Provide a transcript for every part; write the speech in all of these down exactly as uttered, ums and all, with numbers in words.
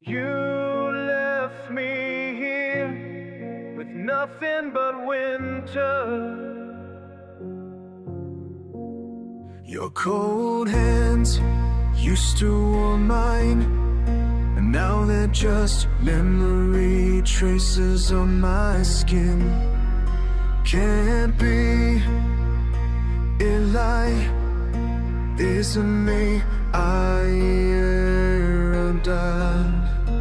You left me here with nothing but winter. Your cold hands used to warm mine, and now they're just memory traces on my skin. Can't be Eli, isn't me, I am done.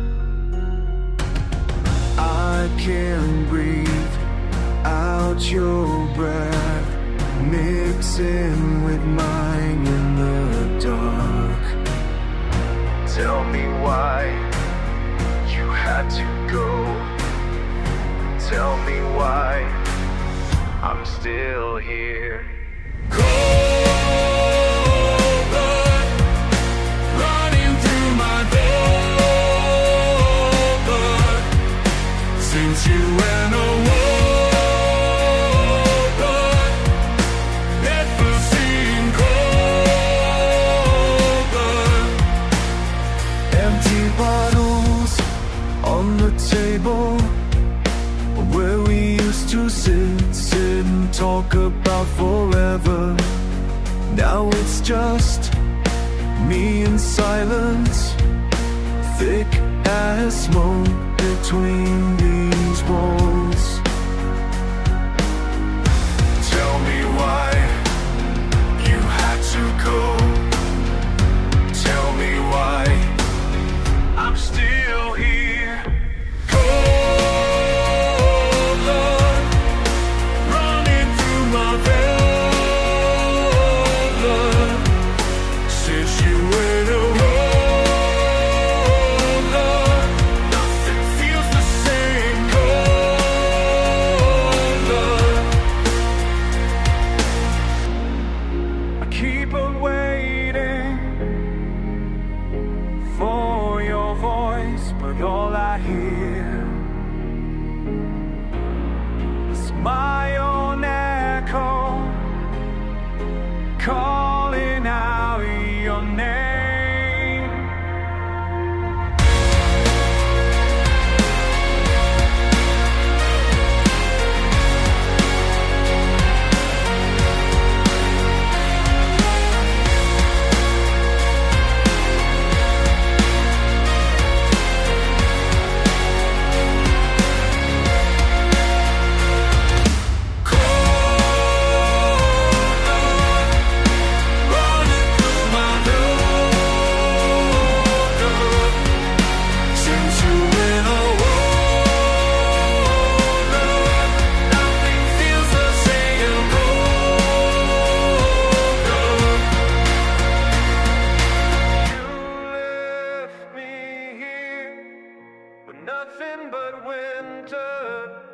I can't breathe out your breath, mixing with mine in the dark. Tell me why you had to go. Tell me why I'm still here. Cold blood running through my blood since you went away. Bottles on the table where we used to sit, sit and talk about forever. Now it's just me in silence, thick as smoke between these walls. Tell me why you had to go. Tell me why I'm still here. Cold blood running through my veins since you went away. Nothing feels the same. Cold blood. I keep on waiting for your voice, but all I hear is my own echo calling out your name. Nothing but winter.